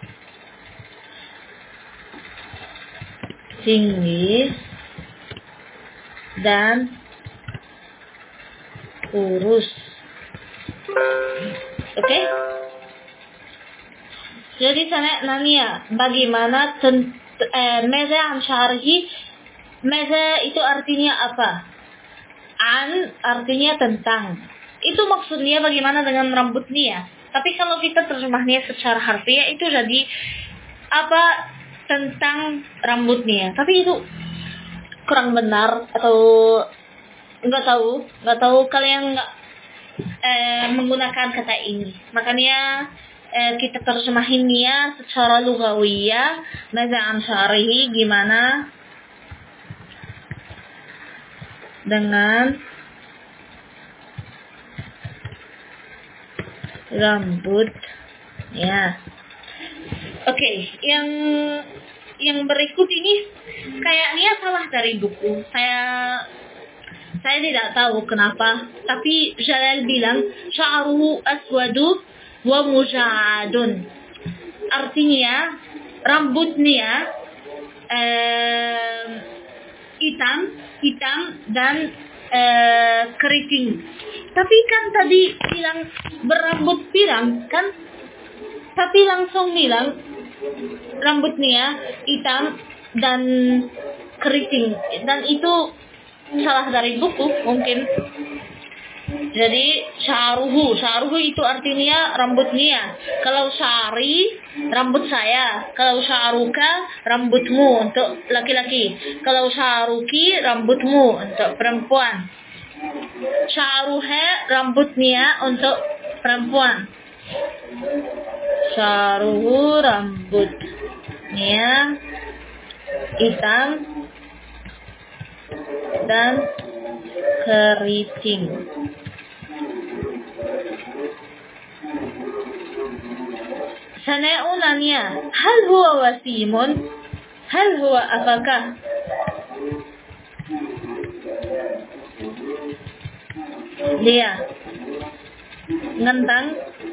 tinggi dan kurus. Oke? Jadi saya nanya bagaimana meza an syarhi. Meza itu artinya apa? An artinya tentang. Itu maksudnya bagaimana dengan rambutnya. Tapi kalau kita terjemahnya secara harfiah itu jadi apa tentang rambutnya. Tapi itu kurang benar atau nggak tahu kalian nggak menggunakan kata ini. Makanya kita terjemahinnya secara lugawiyah. Meza an syarhi, gimana dengan rambut ya. Oke, yang berikut ini kayaknya salah dari buku. Saya tidak tahu kenapa, tapi Jalal bilang sya'ruhu aswadu wa mujadun. Artinya rambutnya hitam dan keriting. Tapi kan tadi bilang berambut pirang kan? Tapi langsung bilang rambutnya hitam dan keriting. Dan itu salah dari buku mungkin. Jadi sya'ruhu itu artinya rambutnya. Kalau sya'ri rambut saya. Kalau sya'ruka rambutmu untuk laki-laki. Kalau sya'ruki rambutmu untuk perempuan. Sya'ruha rambutnya untuk perempuan. Sya'ruhu rambutnya hitam dan keriting. Sana'u nanya, hal huwa wasimun? Hal huwa apakah? Dia gantang.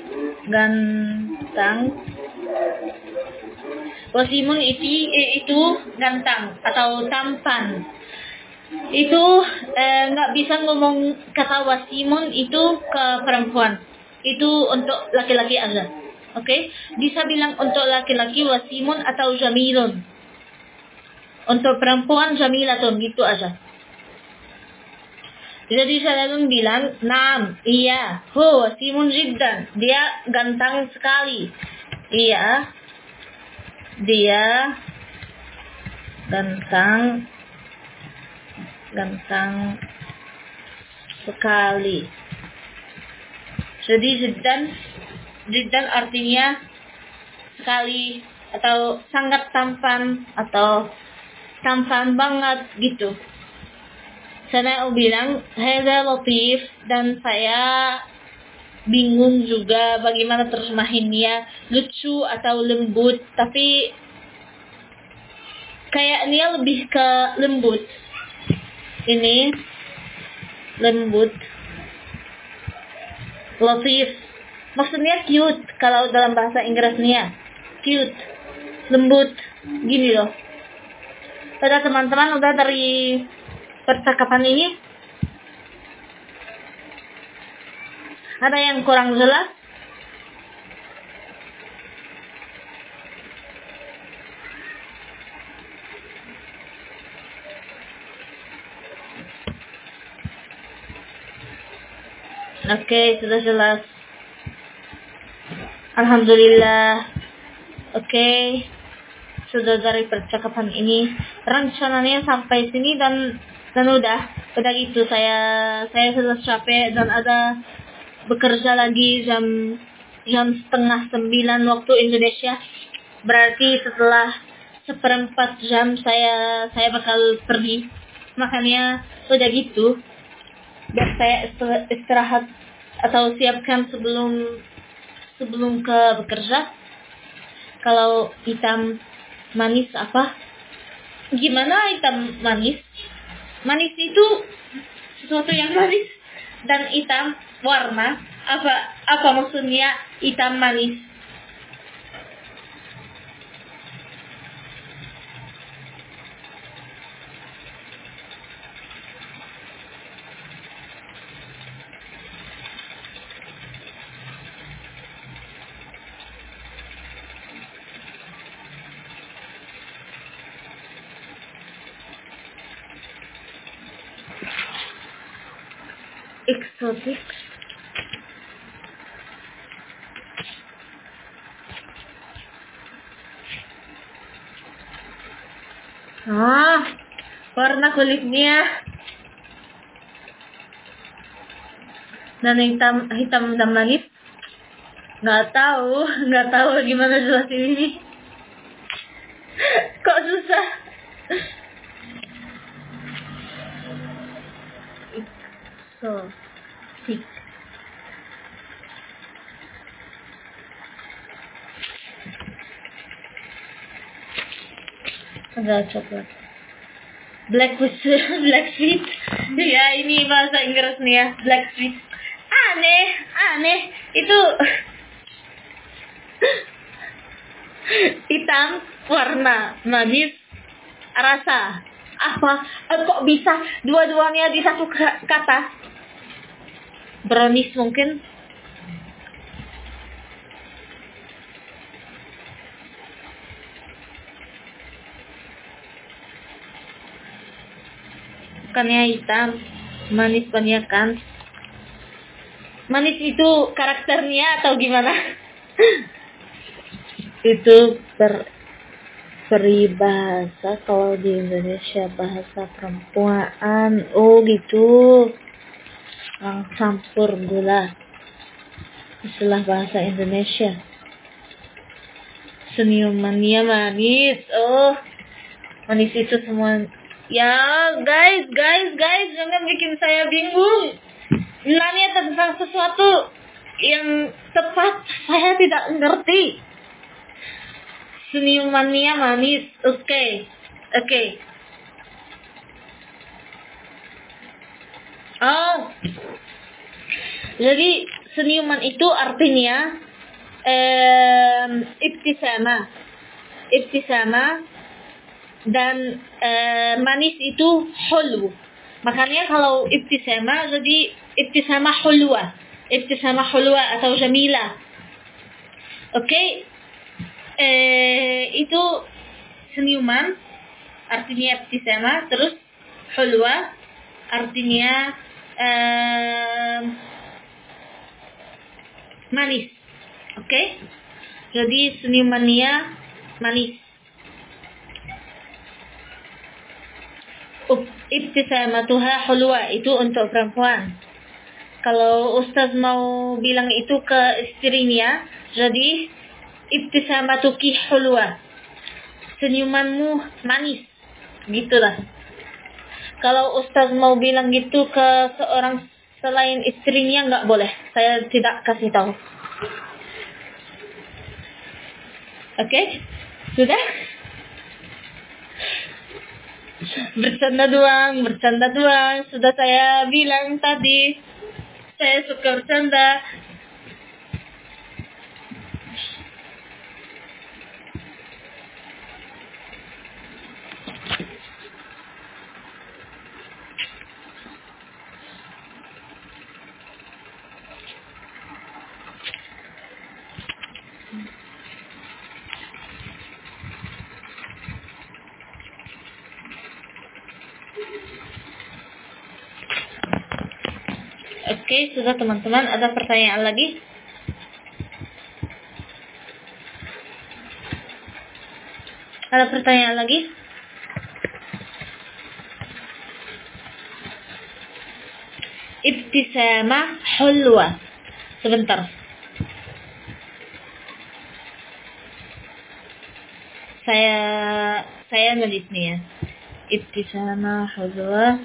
Wasimun itu gantang atau tampan. Itu nggak bisa ngomong kata wasimun itu ke perempuan. Itu untuk laki-laki aja. Oke? Bisa bilang untuk laki-laki wasimun atau jamilun. Untuk perempuan jamilatun, gitu aja. Jadi saya bilang, "Naam, iya, wasimun jiddan." Dia gantang sekali. Iya. Dia gantang sekali. Jadi jiddan artinya sekali atau sangat tampan atau tampan banget gitu. Saya bilang hadza latif, dan saya bingung juga bagaimana terjemahinnya, lucu atau lembut, tapi kayaknya lebih ke lembut. Ini lembut. Latif maksudnya cute kalau dalam bahasa Inggrisnya. Cute, lembut, gini loh. Pada teman-teman udah dari percakapan ini ada yang kurang jelas? Oke, sudah jelas. Alhamdulillah. Oke. Sudah dari percakapan ini. Rencananya sampai sini dan udah gitu saya sudah capek dan ada bekerja lagi jam 8:30 waktu Indonesia. Berarti setelah 1/4 jam saya bakal pergi. Makanya udah gitu. Dan saya istirahat atau siapkan sebelum ke bekerja. Kalau hitam manis apa? Gimana hitam manis? Manis itu sesuatu yang manis, dan hitam warna. Apa maksudnya hitam manis? Eksotik. Warna kulitnya dan hitam dan manis. Nggak tahu gimana jelasin ini. Kok susah. Eksotik. Ada coklat. Black sweet. Ya, ini bahasa Inggrisnya black sweet. Aneh. Itu hitam, warna, manis, rasa. Apa? Kok bisa dua-duanya di satu kata? Brownies mungkin? Bukannya hitam, manis banyak kan? Manis itu karakternya atau gimana? Itu peribahasa kalau di Indonesia, bahasa perempuan. Oh gitu. Orang campur gula. Istilah bahasa Indonesia. Senyumannya manis. Oh, manis itu semua. Ya, guys, jangan bikin saya bingung. Nanya tentang sesuatu yang tepat, saya tidak ngerti. Senyumannya manis. Oke. Oh, jadi senyuman itu artinya ibtisama dan manis itu hulw. Makanya kalau ibtisama jadi ibtisama hulwa atau jamila. Oke. Itu senyuman artinya ibtisama, terus hulwa artinya manis. Oke? Jadi senyumannya manis. Ibtisamatuha hulwa itu untuk perempuan. Kalau ustaz mau bilang itu ke istrinya, jadi ibtisamatuki hulwa. Senyumanmu manis. Gitulah. Kalau ustaz mau bilang gitu ke seorang selain istrinya nggak boleh. Saya tidak kasih tahu. Oke? Sudah? Bercanda doang. Sudah saya bilang tadi. Saya suka bercanda. Oke, sudah teman-teman. Ada pertanyaan lagi? Ada pertanyaan lagi? Ibtisamah hulwa. Sebentar. Saya nulis nih ya. Ibtisamah hulwa.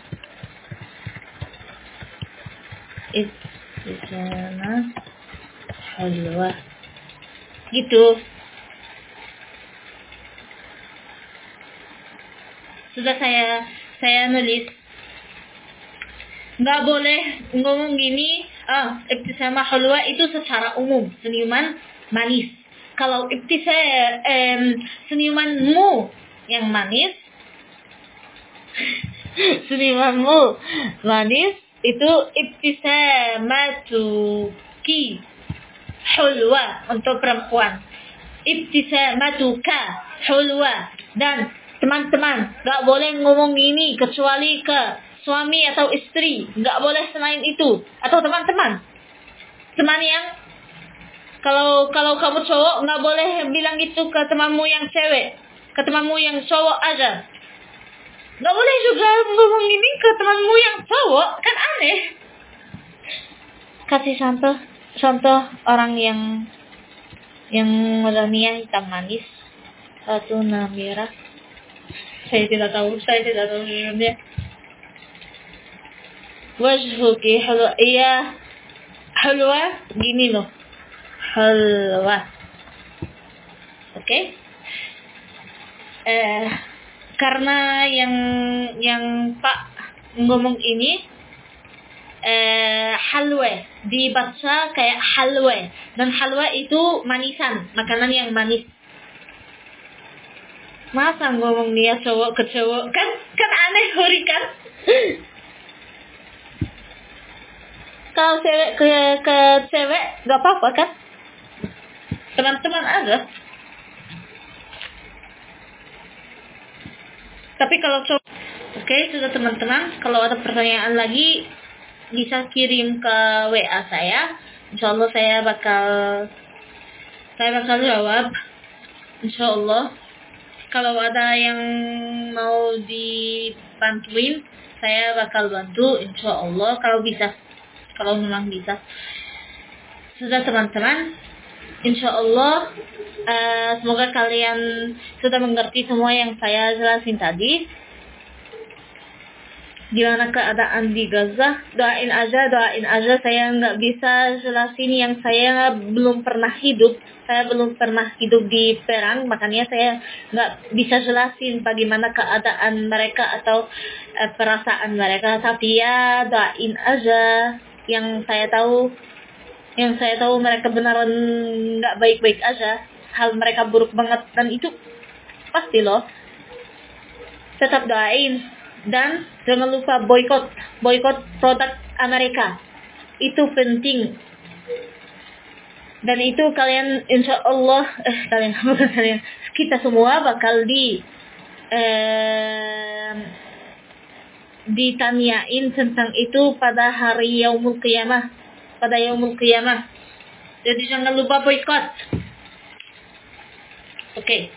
Ibtisamah hulwa. Gitu. Sudah saya nulis. Nggak boleh ngomong gini. Ibtisamah hulwa itu secara umum, senyuman manis. Kalau senyumanmu yang manis, senyumanmu manis itu ibtisamatuki hulwa untuk perempuan. Ibtisamatuka hulwa. Dan teman-teman, nggak boleh ngomong ini kecuali ke suami atau istri. Nggak boleh selain itu. Atau teman-teman. Teman yang kalau kamu cowok nggak boleh bilang gitu ke temanmu yang cewek, ke temanmu yang cowok aja. Nggak boleh juga ngomong ini ke temanmu yang cowok, kan aneh. Kasih contoh orang yang warnanya hitam manis, satu merah. Saya tidak tahu jujurnya. Wajhuki hulwa. Iya, hulwa gini loh. Hulwa. Oke? Karena yang Pak ngomong ini halwa dibaca kayak halwa, dan halwa itu manisan, makanan yang manis. Masa ngomong dia cowok ke cowok, kan aneh hori kan? Kalau cewek ke cewek gak apa-apa kan? Teman-teman aja. Tapi kalau cowok, oke, sudah teman-teman. Kalau ada pertanyaan lagi, bisa kirim ke WA saya. Insyaallah saya bakal jawab. Insyaallah. Kalau ada yang mau dibantuin, saya bakal bantu. Insyaallah kalau bisa. Kalau memang bisa. Sudah teman-teman. Insyaallah semoga kalian sudah mengerti semua yang saya jelasin tadi. Gimana keadaan di Gaza? Doain aja. Saya nggak bisa jelasin yang saya belum pernah hidup. Saya belum pernah hidup di perang, makanya saya nggak bisa jelasin bagaimana keadaan mereka atau perasaan mereka. Tapi ya doain aja. Yang saya tahu mereka beneran nggak baik-baik aja. Hal mereka buruk banget dan itu pasti loh. Tetap doain. Dan jangan lupa boykot produk Amerika. Itu penting. Dan itu kalian insyaallah kita semua bakal ditanyain tentang itu pada hari yaumul qiyamah. Jadi jangan lupa boykot. Oke.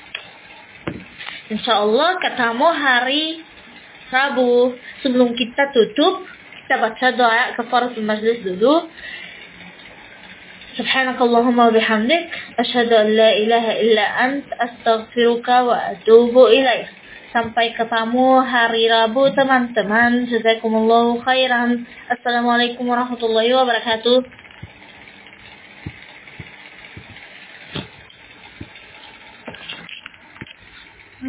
Insyaallah ketemu hari Rabu. Sebelum kita tutup, kita baca doa kafaratul majlis dulu. Subhanakallahumma wa bihamdik asyhadu an la ilaha illa ant astaghfiruka wa atubu ilaik. Sampai ketemu hari Rabu teman-teman. Jazakumullahu khairan. Assalamualaikum warahmatullahi wabarakatuh.